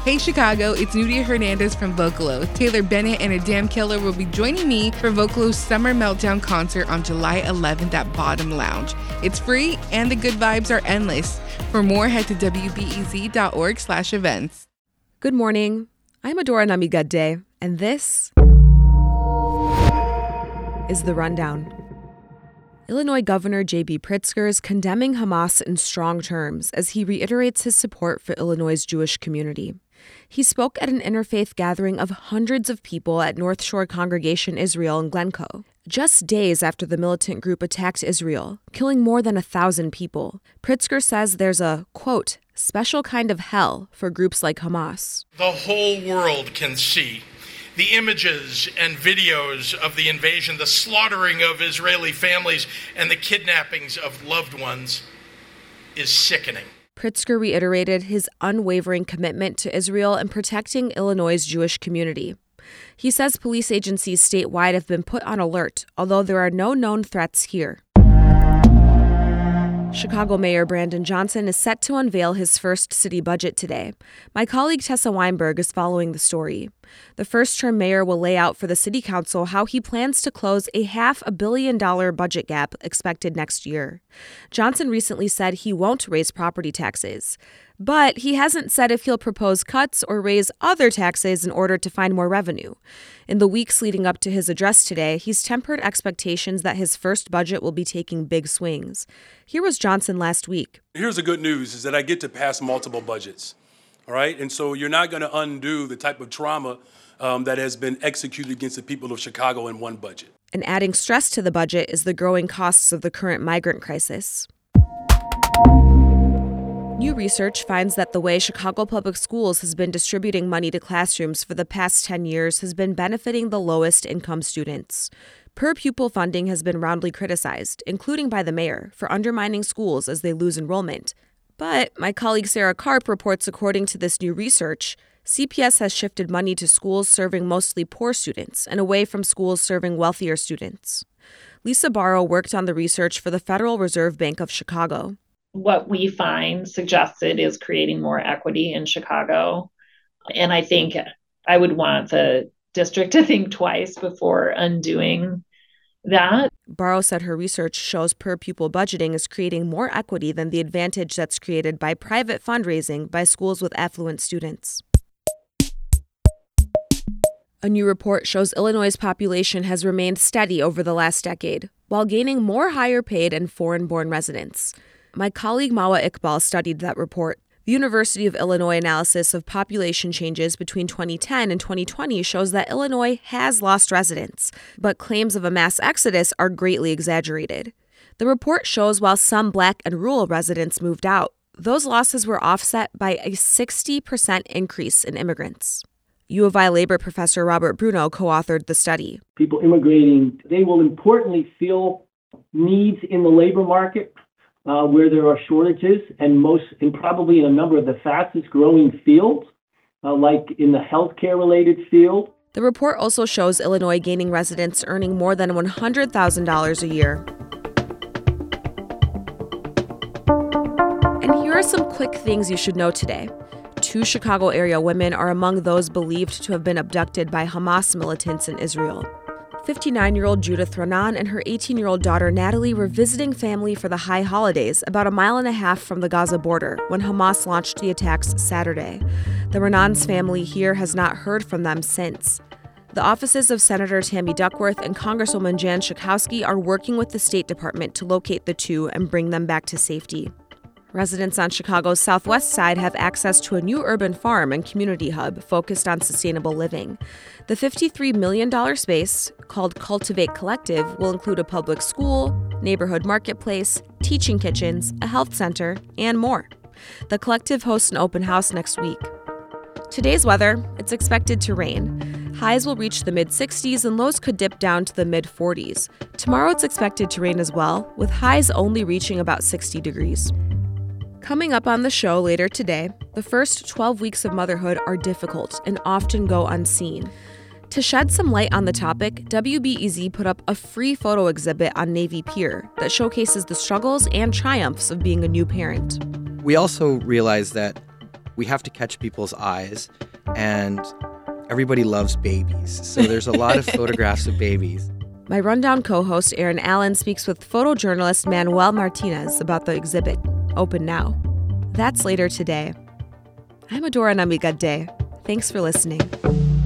Hey Chicago, it's Nudia Hernandez from Vocalo. Taylor Bennett and A Damn Killer will be joining me for Vocalo's Summer Meltdown concert on July 11th at Bottom Lounge. It's free and the good vibes are endless. For more, head to wbez.org/events. Good morning. I'm Adora Namigadde, and this is The Rundown. Illinois Governor J.B. Pritzker is condemning Hamas in strong terms as he reiterates his support for Illinois' Jewish community. He spoke at an interfaith gathering of hundreds of people at North Shore Congregation Israel in Glencoe, just days after the militant group attacked Israel, killing more than 1,000 people. Pritzker says there's a, quote, special kind of hell for groups like Hamas. The whole world can see the images and videos of the invasion, the slaughtering of Israeli families, and the kidnappings of loved ones is sickening. Pritzker reiterated his unwavering commitment to Israel and protecting Illinois' Jewish community. He says police agencies statewide have been put on alert, although there are no known threats here. Chicago Mayor Brandon Johnson is set to unveil his first city budget today. My colleague Tessa Weinberg is following the story. The first-term mayor will lay out for the city council how he plans to close a $500 million budget gap expected next year. Johnson recently said he won't raise property taxes, but he hasn't said if he'll propose cuts or raise other taxes in order to find more revenue. In the weeks leading up to his address today, he's tempered expectations that his first budget will be taking big swings. Here was Johnson last week. Here's the good news, is that I get to pass multiple budgets, all right? And so you're not going to undo the type of trauma that has been executed against the people of Chicago in one budget. And adding stress to the budget is the growing costs of the current migrant crisis. New research finds that the way Chicago Public Schools has been distributing money to classrooms for the past 10 years has been benefiting the lowest income students. Per-pupil funding has been roundly criticized, including by the mayor, for undermining schools as they lose enrollment. But my colleague Sarah Karp reports according to this new research, CPS has shifted money to schools serving mostly poor students and away from schools serving wealthier students. Lisa Barrow worked on the research for the Federal Reserve Bank of Chicago. What we find suggested is creating more equity in Chicago. And I think I would want the district to think twice before undoing that. Barrow said her research shows per-pupil budgeting is creating more equity than the advantage that's created by private fundraising by schools with affluent students. A new report shows Illinois' population has remained steady over the last decade, while gaining more higher-paid and foreign-born residents. My colleague Mawa Iqbal studied that report. The University of Illinois analysis of population changes between 2010 and 2020 shows that Illinois has lost residents, but claims of a mass exodus are greatly exaggerated. The report shows while some Black and rural residents moved out, those losses were offset by a 60% increase in immigrants. U of I labor professor Robert Bruno co-authored the study. People immigrating, they will importantly fill needs in the labor market where there are shortages, and probably in a number of the fastest growing fields, like in the healthcare related field. The report also shows Illinois gaining residents earning more than $100,000 a year. And here are some quick things you should know today. 2 Chicago area women are among those believed to have been abducted by Hamas militants in Israel. 59-year-old Judith Ranan and her 18-year-old daughter Natalie were visiting family for the high holidays about a mile and a half from the Gaza border when Hamas launched the attacks Saturday. The Ranan's family here has not heard from them since. The offices of Senator Tammy Duckworth and Congresswoman Jan Schakowsky are working with the State Department to locate the 2 and bring them back to safety. Residents on Chicago's southwest side have access to a new urban farm and community hub focused on sustainable living. The $53 million space, called Cultivate Collective, will include a public school, neighborhood marketplace, teaching kitchens, a health center, and more. The collective hosts an open house next week. Today's weather, it's expected to rain. Highs will reach the mid-60s and lows could dip down to the mid-40s. Tomorrow it's expected to rain as well, with highs only reaching about 60 degrees. Coming up on the show later today, the first 12 weeks of motherhood are difficult and often go unseen. To shed some light on the topic, WBEZ put up a free photo exhibit on Navy Pier that showcases the struggles and triumphs of being a new parent. We also realized that we have to catch people's eyes, and everybody loves babies. So there's a lot of photographs of babies. My Rundown co-host Aaron Allen speaks with photojournalist Manuel Martinez about the exhibit, Open Now. That's later today. I'm Adora Namigadde. Thanks for listening.